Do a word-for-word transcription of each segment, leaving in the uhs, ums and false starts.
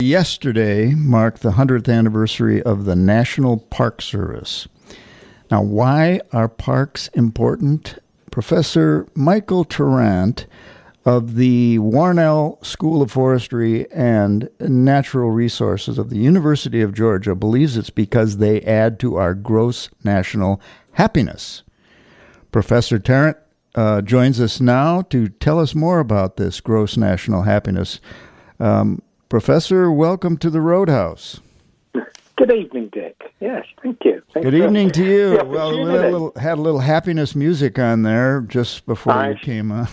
yesterday marked the one hundredth anniversary of the National Park Service. Now, why are parks important? Professor Michael Tarrant of the Warnell School of Forestry and Natural Resources of the University of Georgia believes it's because they add to our gross national happiness. Professor Tarrant uh, joins us now to tell us more about this gross national happiness. Um, Professor, welcome to the Roadhouse. Good evening, Dick. Yes, thank you. Thanks Good evening to you. Well, we had a, little, had a little happiness music on there just before I, you came on.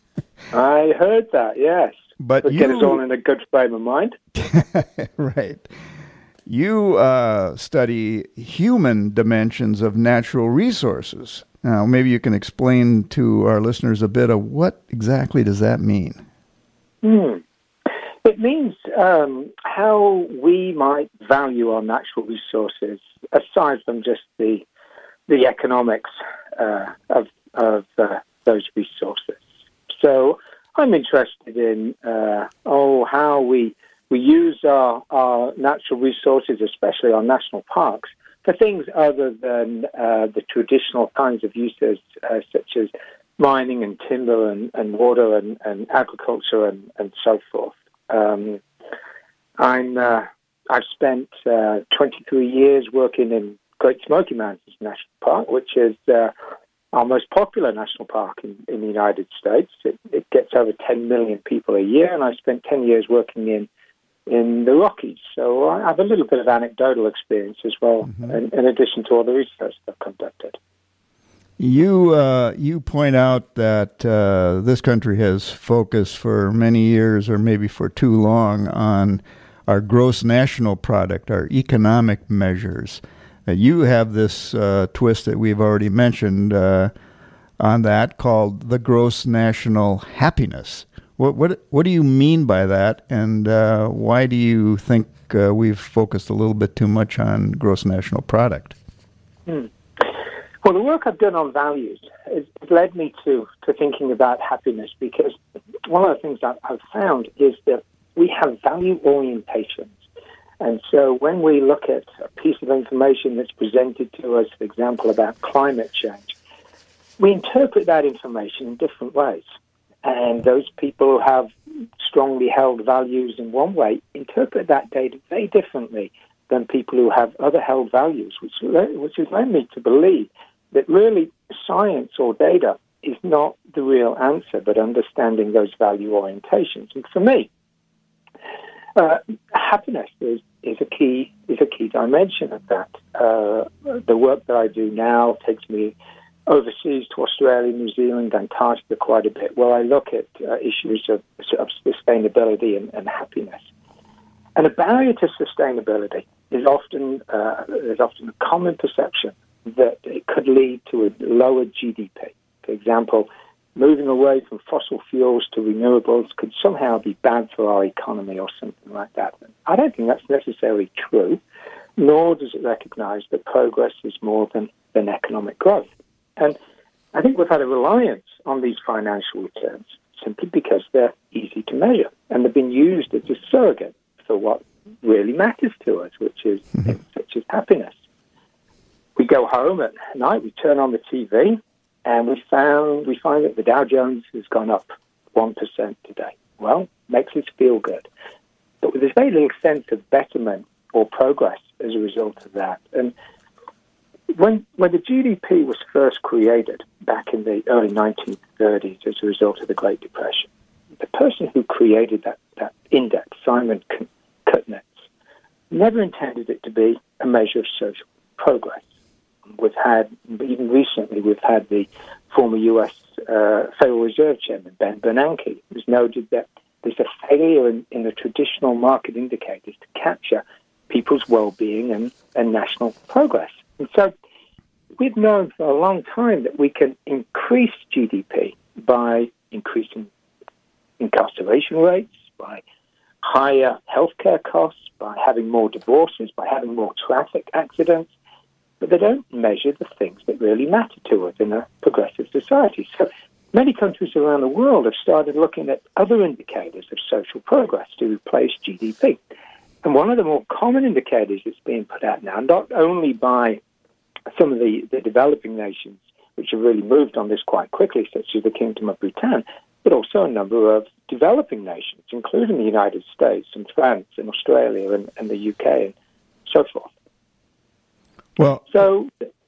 I heard that, yes. But Would you, get us all in a good frame of mind. Right. You uh, study human dimensions of natural resources. Now, maybe you can explain to our listeners a bit of what exactly does that mean? Hmm. It means um, how we might value our natural resources, aside from just the the economics uh, of of uh, those resources. So I'm interested in uh, oh how we we use our, our natural resources, especially our national parks, for things other than uh, the traditional kinds of uses, uh, such as mining and timber and, and water and, and agriculture and, and so forth. Um, I'm, uh, I've spent uh, twenty-three years working in Great Smoky Mountains National Park, which is uh, our most popular national park in, in the United States. It, it gets over ten million people a year, and I spent ten years working in, in the Rockies. So I have a little bit of anecdotal experience as well, mm-hmm. in, in addition to all the research I've conducted. You uh, you point out that uh, this country has focused for many years, or maybe for too long, on our gross national product, our economic measures. Uh, you have this uh, twist that we've already mentioned uh, on that, called the gross national happiness. What what what do you mean by that, and uh, why do you think uh, we've focused a little bit too much on gross national product? Hmm. Well, the work I've done on values has led me to, to thinking about happiness, because one of the things that I've found is that we have value orientations. And so when we look at a piece of information that's presented to us, for example, about climate change, we interpret that information in different ways. And those people who have strongly held values in one way interpret that data very differently than people who have other held values, which, which has led me to believe that really science or data is not the real answer, but understanding those value orientations. And for me, uh, happiness is, is a key is a key dimension of that. Uh, the work that I do now takes me overseas to Australia, New Zealand, Antarctica quite a bit, where I look at uh, issues of, of sustainability and, and happiness. And a barrier to sustainability is often uh, is often a common perception that it could lead to a lower G D P. For example, moving away from fossil fuels to renewables could somehow be bad for our economy or something like that. I don't think that's necessarily true, nor does it recognize that progress is more than, than economic growth. And I think we've had a reliance on these financial returns simply because they're easy to measure, and they've been used as a surrogate for what really matters to us, which is things such as happiness. We go home at night, we turn on the T V, and we found we find that the Dow Jones has gone up one percent today. Well, makes us feel good. But there's very little sense of betterment or progress as a result of that. And when when the G D P was first created back in the early nineteen thirties as a result of the Great Depression, the person who created that, that index, Simon Kuznets, never intended it to be a measure of social progress. We've had, even recently, we've had the former U S uh, Federal Reserve Chairman, Ben Bernanke, who's noted that there's a failure in, in the traditional market indicators to capture people's well-being and, and national progress. And so we've known for a long time that we can increase G D P by increasing incarceration rates, by higher healthcare costs, by having more divorces, by having more traffic accidents, but they don't measure the things that really matter to us in a progressive society. So many countries around the world have started looking at other indicators of social progress to replace G D P. And one of the more common indicators that's being put out now, not only by some of the, the developing nations, which have really moved on this quite quickly, such as the Kingdom of Bhutan, but also a number of developing nations, including the United States and France and Australia and, and the U K and so forth. Well, so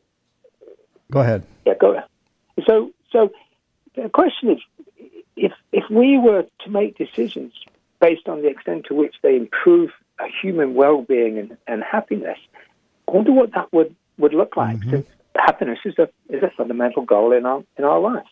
go ahead. Yeah, go ahead. So, so the question is, if if we were to make decisions based on the extent to which they improve human well-being and, and happiness, I wonder what that would, would look like. Mm-hmm. Since happiness is a is a fundamental goal in our in our life.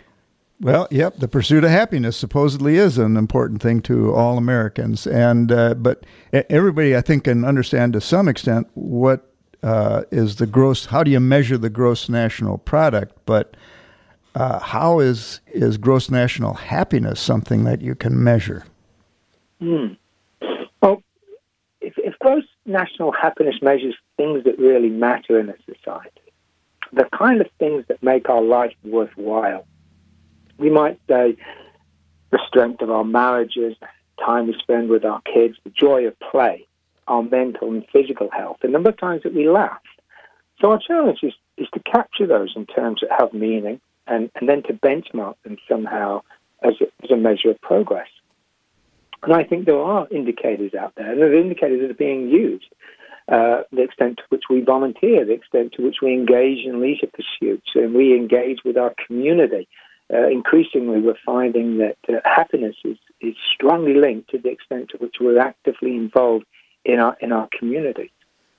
Well, yep, the pursuit of happiness supposedly is an important thing to all Americans, and uh, but everybody, I think, can understand to some extent what uh, is the gross. How do you measure the gross national product? But uh, how is is gross national happiness something that you can measure? Hmm. Well, if, if gross national happiness measures things that really matter in a society, the kind of things that make our life worthwhile. We might say the strength of our marriages, time we spend with our kids, the joy of play, our mental and physical health, the number of times that we laugh. So our challenge is, is to capture those in terms that have meaning and, and then to benchmark them somehow as a, as a measure of progress. And I think there are indicators out there, and there are indicators that are being used. Uh, the extent to which we volunteer, the extent to which we engage in leisure pursuits, and we engage with our community. Uh, increasingly, we're finding that uh, happiness is, is strongly linked to the extent to which we're actively involved in our in our community.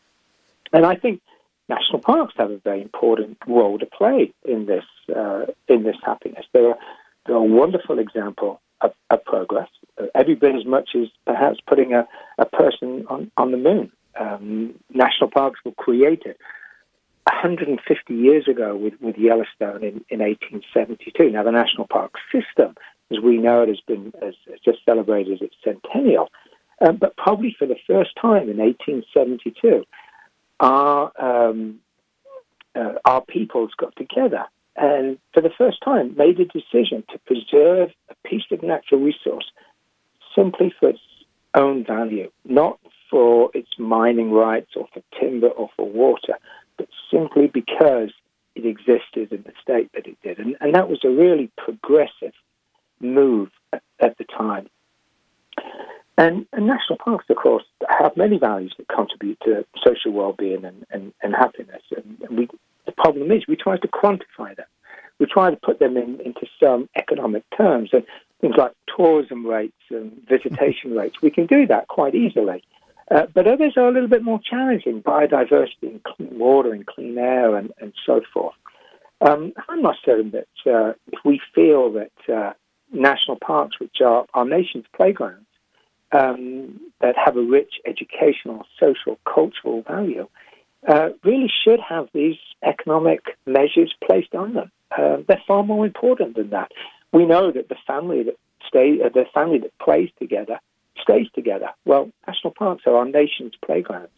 And I think national parks have a very important role to play in this uh, in this happiness. They're, they're a wonderful example of, of progress, uh, every bit as much as perhaps putting a, a person on, on the moon. Um, national parks were created one hundred fifty years ago with, with Yellowstone in, in eighteen seventy-two. Now, the national park system, as we know it, has been has, has just celebrated its centennial. Um, but probably for the first time in eighteen seventy-two, our um, uh, our peoples got together and, for the first time, made a decision to preserve a piece of natural resource simply for its own value, not for its mining rights or for timber or for water, but simply because it existed in the state that it did. And, and that was a really progressive move at, at the time. And, and national parks, of course, have many values that contribute to social well-being and, and, and happiness. And, and we, the problem is we try to quantify them. We try to put them in, into some economic terms. And things like tourism rates and visitation rates, we can do that quite easily. Uh, but others are a little bit more challenging, biodiversity and clean water and clean air and, and so forth. Um, I'm not certain that uh, if we feel that uh, national parks, which are our nation's playgrounds, um, that have a rich educational, social, cultural value, uh, really should have these economic measures placed on them. Uh, they're far more important than that. We know that the family that stay, uh, the family that plays together stays together. Well, national parks are our nation's playgrounds.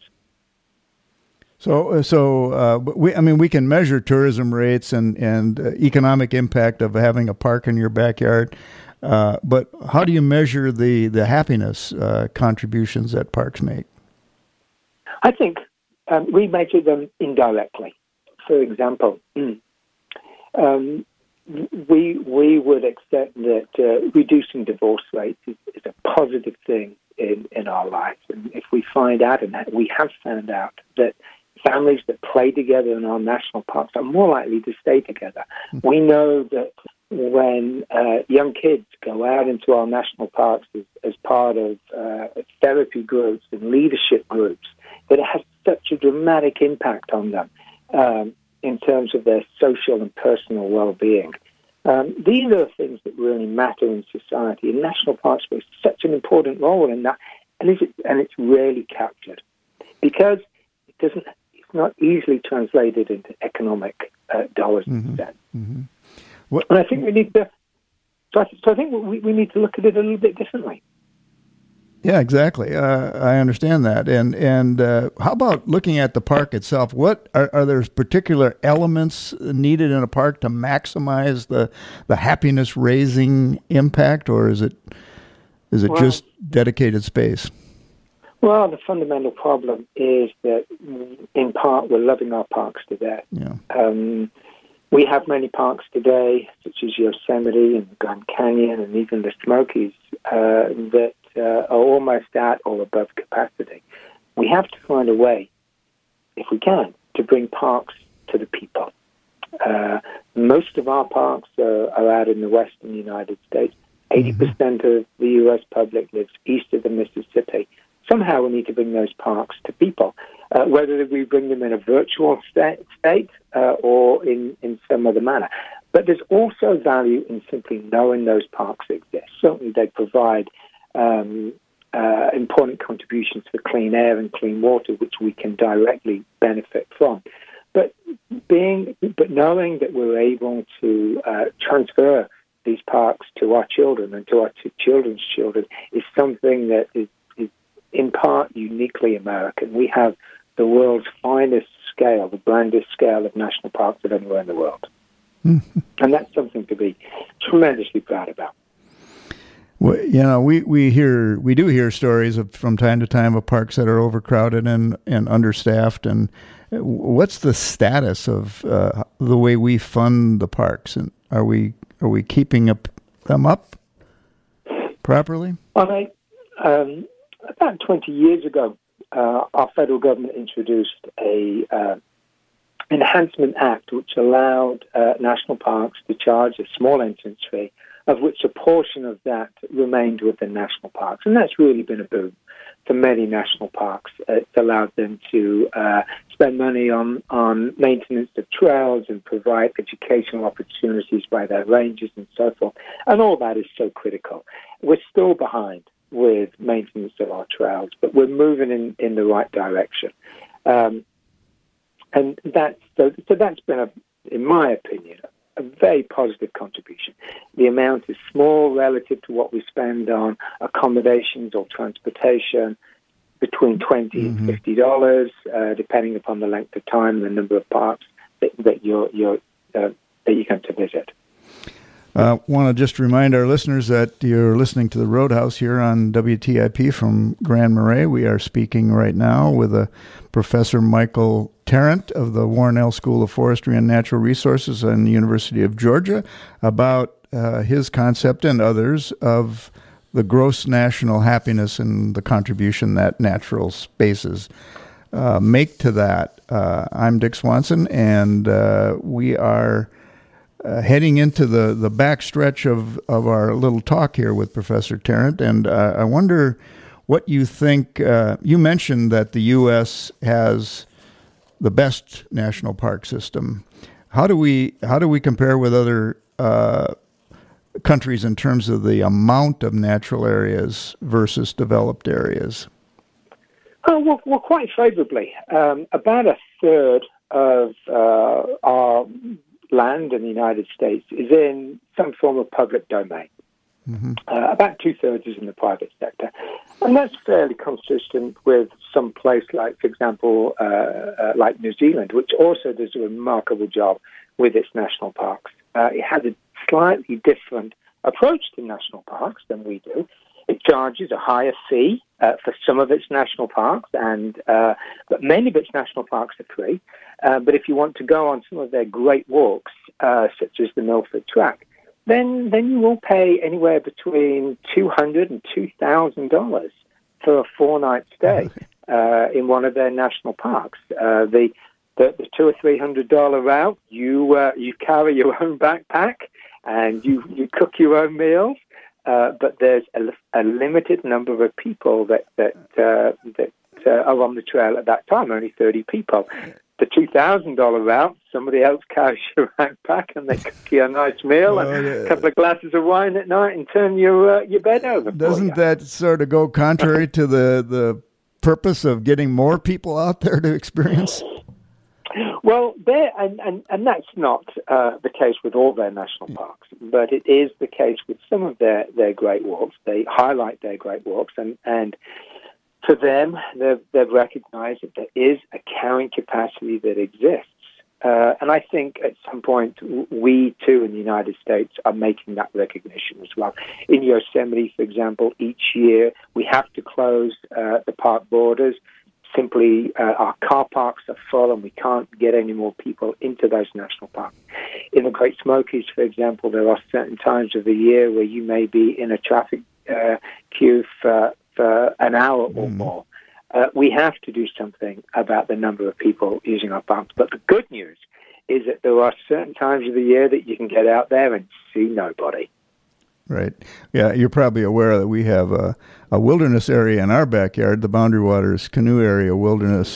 So, so uh, we, I mean, we can measure tourism rates and and uh, economic impact of having a park in your backyard, uh, but how do you measure the the happiness uh, contributions that parks make? I think um, we measure them indirectly. For example, um, we we would accept that uh, reducing divorce rates is, is a positive thing in, in our lives. And if we find out, and we have found out, that families that play together in our national parks are more likely to stay together. Mm-hmm. We know that when uh, young kids go out into our national parks as, as part of uh, therapy groups and leadership groups, that it has such a dramatic impact on them. Um, in terms of their social and personal well-being. Um, these are the things that really matter in society, and national parks play such an important role in that, and it's, and it's rarely captured because it doesn't. It's not easily translated into economic uh, dollars mm-hmm. and cents. Mm-hmm. What, and I think we need to. So I, so I think we, we need to look at it a little bit differently. Yeah, exactly. Uh, I understand that. And and uh, how about looking at the park itself? What are, are there particular elements needed in a park to maximize the the happiness raising impact, or is it is it well, just dedicated space? Well, the fundamental problem is that, in part, we're loving our parks to death. Yeah. Um, we have many parks today, such as Yosemite and Grand Canyon and even the Smokies, uh, that uh, are almost at or above capacity. We have to find a way, if we can, to bring parks to the people. Uh, most of our parks are, are out in the western United States. eighty percent mm-hmm. of the U S public lives east of the Mississippi. Somehow we need to bring those parks to people, uh, whether we bring them in a virtual state, state uh, or in, in some other manner. But there's also value in simply knowing those parks exist. Certainly they provide um, uh, important contributions for clean air and clean water, which we can directly benefit from. But being, but knowing that we're able to uh, transfer these parks to our children and to our t- children's children is something that is, is in part uniquely American. We have the world's finest scale, the grandest scale of national parks of anywhere in the world. Mm-hmm. And that's something to be tremendously proud about. Well, you know, we, we hear we do hear stories of from time to time of parks that are overcrowded and, and understaffed. And what's the status of uh, the way we fund the parks? And are we are we keeping up, them up properly? Well, I, um, about twenty years ago, uh, our federal government introduced a uh, enhancement act which allowed uh, national parks to charge a small entrance fee, of which a portion of that remained with the national parks. And that's really been a boom for many national parks. It's allowed them to uh, spend money on, on maintenance of trails and provide educational opportunities by their rangers and so forth. And all that is so critical. We're still behind with maintenance of our trails, but we're moving in, in the right direction. Um, and that's, so, so that's been, a, in my opinion, a very positive contribution. The amount is small relative to what we spend on accommodations or transportation, between twenty mm-hmm. and fifty dollars, uh, depending upon the length of time and the number of parks that, that you're, you're uh, that you come to visit. I uh, want to just remind our listeners that you're listening to the Roadhouse here on W T I P from Grand Marais. We are speaking right now with a Professor Michael Tarrant of the Warnell School of Forestry and Natural Resources and the University of Georgia about uh, his concept and others of the gross national happiness and the contribution that natural spaces uh, make to that. Uh, I'm Dick Swanson, and uh, we are Uh, heading into the, the backstretch of, of our little talk here with Professor Tarrant, and uh, I wonder what you think. Uh, you mentioned that the U S has the best national park system. How do we how do we compare with other uh, countries in terms of the amount of natural areas versus developed areas? Oh, well, well quite favorably. Um, about a third of uh, our land in the United States is in some form of public domain. Mm-hmm. Uh, about two-thirds is in the private sector. And that's fairly consistent with some place like, for example, uh, uh, like New Zealand, which also does a remarkable job with its national parks. Uh, it has a slightly different approach to national parks than we do. It charges a higher fee uh, for some of its national parks, and uh, but many of its national parks are free. Uh, but if you want to go on some of their great walks, uh, such as the Milford Track, then then you will pay anywhere between two hundred and two thousand dollars for a four-night stay uh, in one of their national parks. Uh, the, the the two or three hundred dollar route, you uh, you carry your own backpack and you you cook your own meals. Uh, but there's a, a limited number of people that that uh, that uh, are on the trail at that time. Only thirty people. The two thousand dollar route, somebody else carries your backpack and they cook you a nice meal well, and a couple of glasses of wine at night and turn your uh, your bed over. Doesn't that sort of go contrary to the the purpose of getting more people out there to experience? Well, there and, and, and that's not uh, the case with all their national parks, but it is the case with some of their, their great walks. They highlight their great walks, and, and for them, they've, they've recognized that there is a carrying capacity that exists Uh, and I think at some point we, too, in the United States are making that recognition as well. In Yosemite, for example, each year we have to close uh, the park borders. Simply, uh, our car parks are full and we can't get any more people into those national parks. In the Great Smokies, for example, there are certain times of the year where you may be in a traffic uh, queue for, for an hour or Mm. more. Uh, we have to do something about the number of people using our parks. But the good news is that there are certain times of the year that you can get out there and see nobody. Right. Yeah, you're probably aware that we have a, a wilderness area in our backyard, the Boundary Waters Canoe Area Wilderness,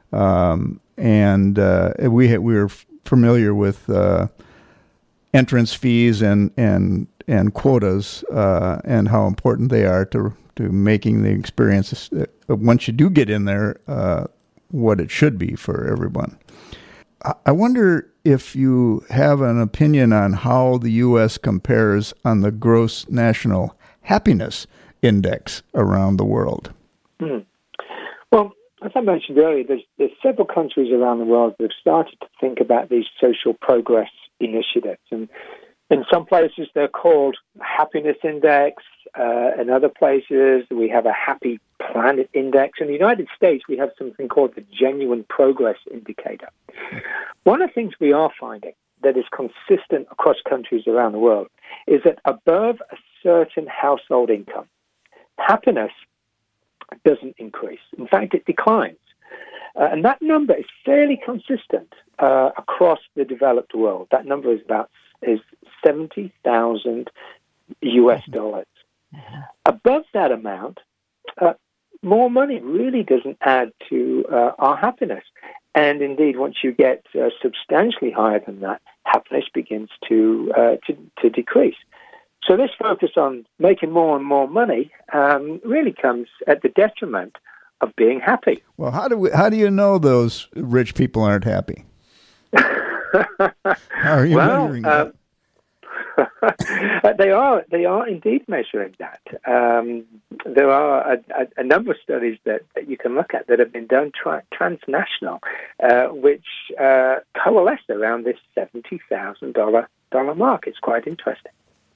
um, and uh, we ha- we were f- familiar with uh, entrance fees and and and quotas uh, and how important they are to to making the experience, uh, once you do get in there, uh, what it should be for everyone. I, I wonder if you have an opinion on how the U S compares on the gross national happiness index around the world. Hmm. Well, as I mentioned earlier, there's, there's several countries around the world that have started to think about these social progress initiatives. And in some places, they're called happiness index. Uh, in other places, we have a happy planet index. In the United States, we have something called the genuine progress indicator. One of the things we are finding that is consistent across countries around the world is that above a certain household income, happiness doesn't increase. In fact, it declines. Uh, and that number is fairly consistent uh, across the developed world. That number is about is seventy thousand U S dollars. Above that amount, uh, more money really doesn't add to uh, our happiness. And indeed, once you get uh, substantially higher than that, happiness begins to, uh, to to decrease. So this focus on making more and more money um, really comes at the detriment of being happy. Well, how do we, how do you know those rich people aren't happy? How are you well, measuring uh, that? they are they are indeed measuring that. Um, there are a, a, a number of studies that, that you can look at that have been done tra- transnational, uh, which uh, coalesce around this seventy thousand dollar dollar mark. It's quite interesting.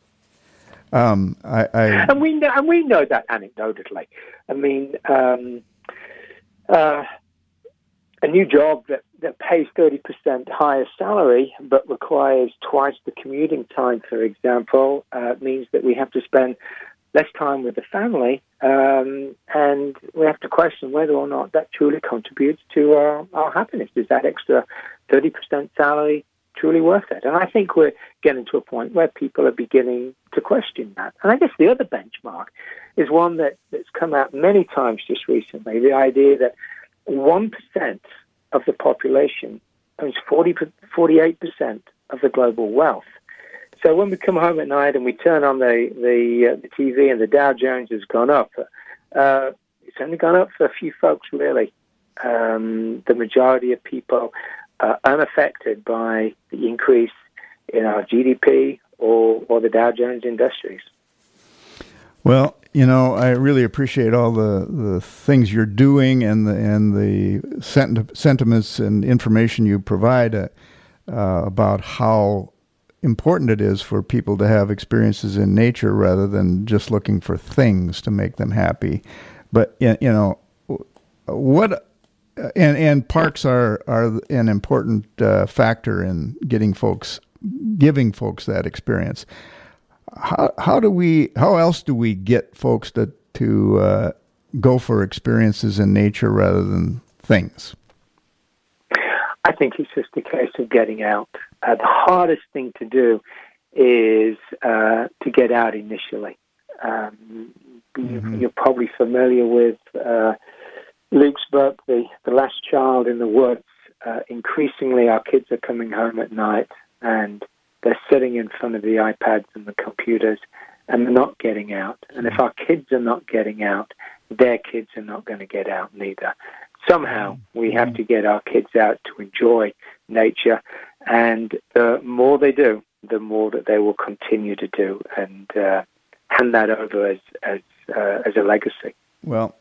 Um, I, I and we know, and we know that anecdotally. I mean, um, uh, a new job that, that pays thirty percent higher salary but requires twice the commuting time, for example, uh, means that we have to spend less time with the family, um, and we have to question whether or not that truly contributes to our, our happiness. Is that extra thirty percent salary truly worth it? And I think we're getting to a point where people are beginning to question that. And I guess the other benchmark is one that, that's come out many times just recently, the idea that one percent of the population owns forty, forty-eight percent of the global wealth. So when we come home at night and we turn on the, the, uh, the T V and the Dow Jones has gone up, uh, it's only gone up for a few folks, really. Um, the majority of people are unaffected by the increase in our G D P or, or the Dow Jones Industries. Well, you know, I really appreciate all the, the things you're doing and the and the sent- sentiments and information you provide uh, uh, about how important it is for people to have experiences in nature rather than just looking for things to make them happy. But you know, what and and parks are are an important uh, factor in getting folks, giving folks that experience. How how do we how else do we get folks to to uh, go for experiences in nature rather than things? I think it's just a case of getting out. Uh, the hardest thing to do is uh, to get out initially. Um, mm-hmm. You're probably familiar with uh, Luke's book, the, the Last Child in the Woods. Uh, increasingly, our kids are coming home at night and they're sitting in front of the iPads and the computers, and they're not getting out. And if our kids are not getting out, their kids are not going to get out neither. Somehow, we have to get our kids out to enjoy nature, and the more they do, the more that they will continue to do, and uh, hand that over as as uh, as a legacy. Well, it,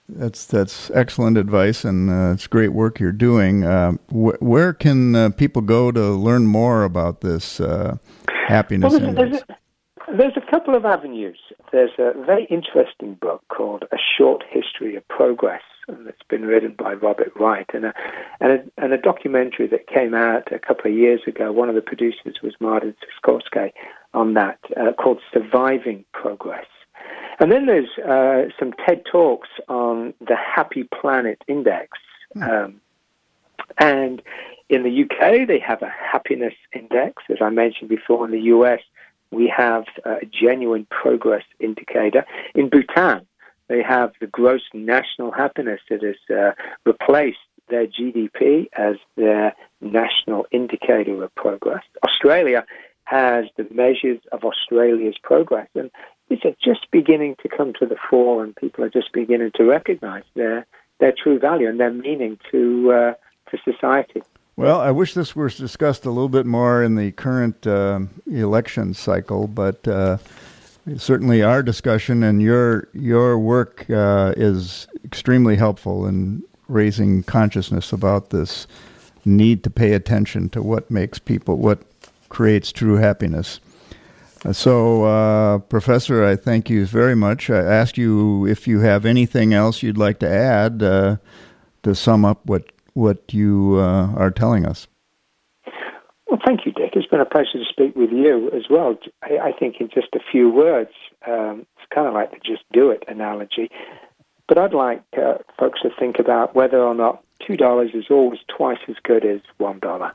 That's that's excellent advice, and uh, it's great work you're doing. Uh, wh- where can uh, people go to learn more about this uh, happiness well, there's, index? there's, a, there's a couple of avenues. There's a very interesting book called A Short History of Progress, and it's been written by Robert Wright, and a, and a, and a documentary that came out a couple of years ago. One of the producers was Martin Sikorsky on that, uh, called Surviving Progress. And then there's uh, some TED Talks on the Happy Planet Index. Um, and in the U K, they have a happiness index. As I mentioned before, in the U S, we have a genuine progress indicator. In Bhutan, they have the gross national happiness that has uh, replaced their G D P as their national indicator of progress. Australia has the measures of Australia's progress. And these are just beginning to come to the fore, and people are just beginning to recognize their their true value and their meaning to uh, to society. Well, I wish this was discussed a little bit more in the current uh, election cycle, but uh, certainly our discussion and your your work uh, is extremely helpful in raising consciousness about this need to pay attention to what makes people, what creates true happiness. So, uh, Professor, I thank you very much. I ask you if you have anything else you'd like to add uh, to sum up what what you uh, are telling us. Well, thank you, Dick. It's been a pleasure to speak with you as well. I, I think in just a few words, um, it's kind of like the just do it analogy. But I'd like uh, folks to think about whether or not two dollars is always twice as good as one dollar.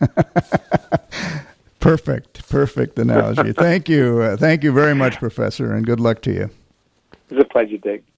Perfect, perfect analogy. Thank you. Uh, thank you very much, Professor, and good luck to you. It's a pleasure, Dick.